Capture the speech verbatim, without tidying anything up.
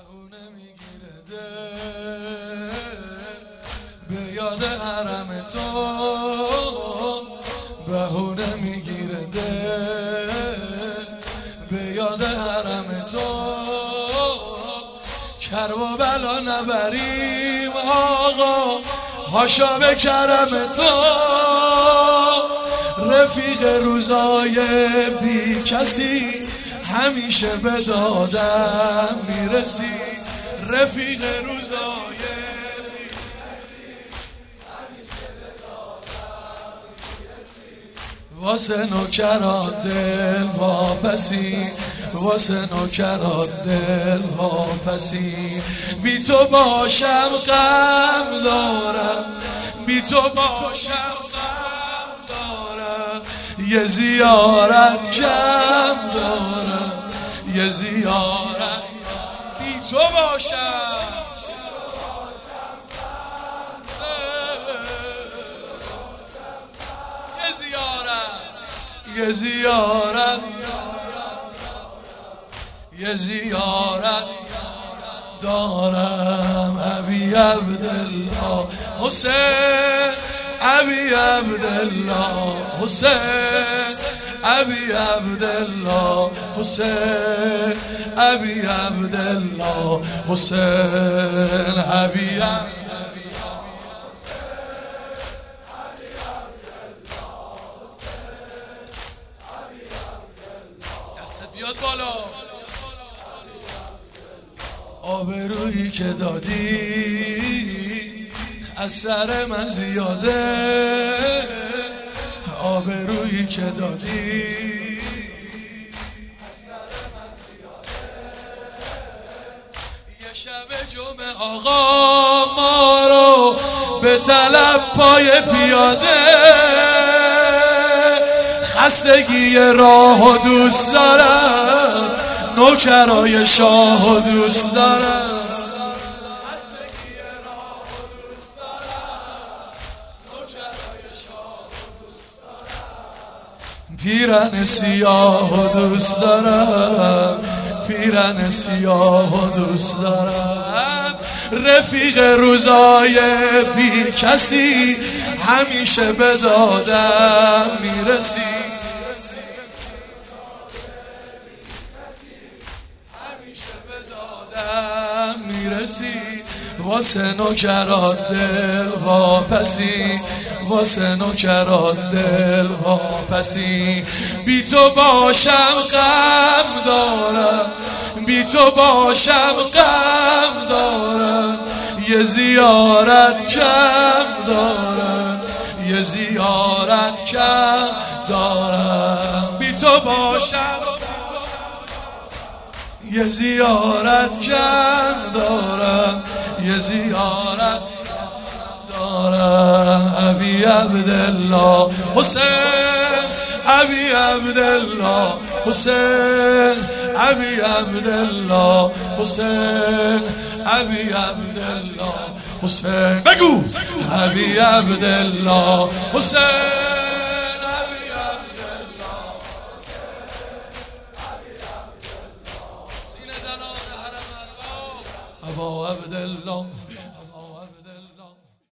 بهونه میگیره دل به یاد حرم تو، بهونه میگیره دل به یاد حرم تو. کرب و بلا نبریم آقا هاشا به کرم تو، رفیق روزای بی کسی همیشه به دادم میرسی، رفیق روزای بی کسی همیشه به دادم میرسی. واسه نوکرات دل واپسی، واسه نوکرات دل واپسی. بی تو باشم غم دارم، بی تو باشم غم دارم، یه زیارت کم دارم، یه زیارت بی تو باشم. یه زیارت، یه زیارت، یه زیارت دارم. ابی عبدالله حسین، ابی عبدالله حسین، ابی عبدالله حسین، ابی عبدالله حسین، ابی دست بیاد بالا. آبرویی که دادی از سر من زیاده، آبرویی که دادی از سر من زیاده. یه شب جمعه آقا ما رو به طلب پای پیاده، خستگی راه و دوست دارم، نوکرای شاه و دوست دارم، پیرن سیاه و دوست دارم، پیرن سیاه و دوست دارم، رفیق روزای بی کسی همیشه به دادم میرسی، همیشه به دادم میرسی. واسه نوکرات دل واپسی، واسه نوکرات دل واپسی. بی تو باشم غم دارم، بی تو باشم غم دارم، یه زیارت کم دارم، یه زیارت کم دارم. بی تو باشم یه زیارت کم دارم، یه زیارت دارم. ابی عبدالله حسین، ابی عبدالله حسین، ابی عبدالله حسین، ابی عبدالله حسین. بگو ابی عبدالله حسین، ابا عبدالله